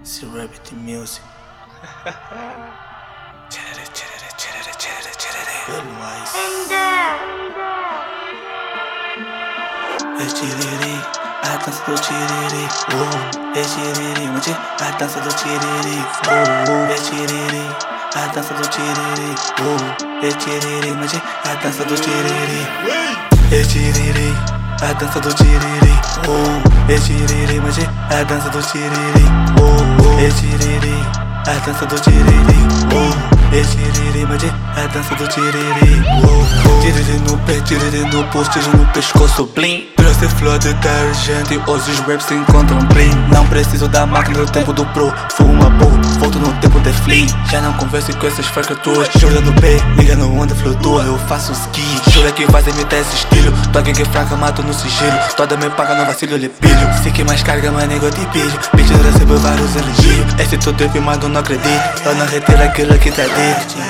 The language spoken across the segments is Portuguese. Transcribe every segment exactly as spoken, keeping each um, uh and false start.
Esse Rabbit Music. Tcherere, tcherere, tcherere, tcherere, tcherere. Pelo Ice. É tiriri, a dança do tiriri. Oh, é tiriri, onde a dança do tiriri. Oh, é tiriri, a dança do tiriri. Oh, é tiriri, onde a dança do tiriri. É tiriri, a dança do tiriri. Oh, é tiriri, onde a dança do tiriri. Oh, é tiriri, a dança do tiriri. Oh, é tiriri, onde a dança do tiriri. Oh, tiriri no pé, tiriri no pulso, tiriri no pescoço, blim. Trouxe flor detergente, hoje os raps se encontram blim. Não preciso da máquina do tempo do pro, fuma burro, volto no tempo de flee. Já não converso com essas fracaturas, jura no pé, liga no onda, flutua, eu faço ski. Jura que vais imitar esse estilo, tô alguém que fraca, mato no sigilo. Toda me paga, no vacilo, lhe pilho. Se que mais carga, mas nego te pilho. Bitch, eu recebo vários elogios, esse tudo é filmado, não acredito. Eu não retiro aquilo que tá dentro.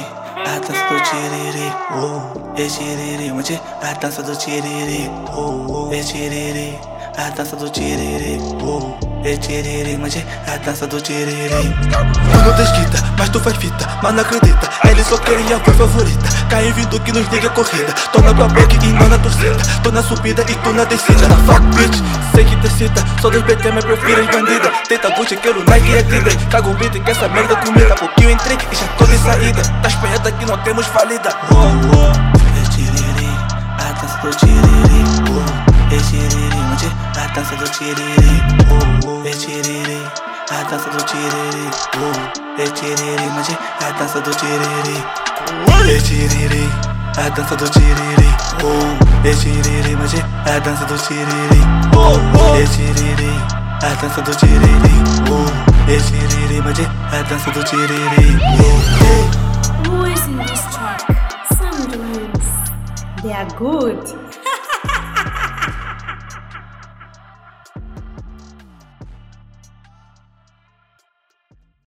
A dança do tiriri, oh, é tiriri, onde a dança do tiriri, oh, é tiriri, a dança do tiriri, oh, é tiriri, onde a dança do tiriri. Tu não desquita, mas tu faz fita, mas não acredita, ele só queria a voz favorita. Cai vindo que nos liga a corrida, tô na tua boca e não na torcida, tô na subida e tu na descida. Na fuck bitch, sei que te cita, só dos B T M prefiro as bandidas. Tenta Gucci, quero Nike e Adidas, cago um beat que essa merda comida. Porque eu entrei e já tô de saída, tá espalhada que não temos falida. Oh, oh. É tiriri, a dança do tiriri. Oh, é tiriri, onde a dança do tiriri. Oh, oh. É tiriri, a dança do tiriri. Oh, é tiriri, onde a dança do tiriri. É tiriri, a dança do tiriri. Oh, é tiriri, onde a dança do tiriri. Oh, é tiriri, a dança do tiriri. Oh, é tiriri, onde a dança do tiriri. Oh, Who is in this track? Some dreams. They are good.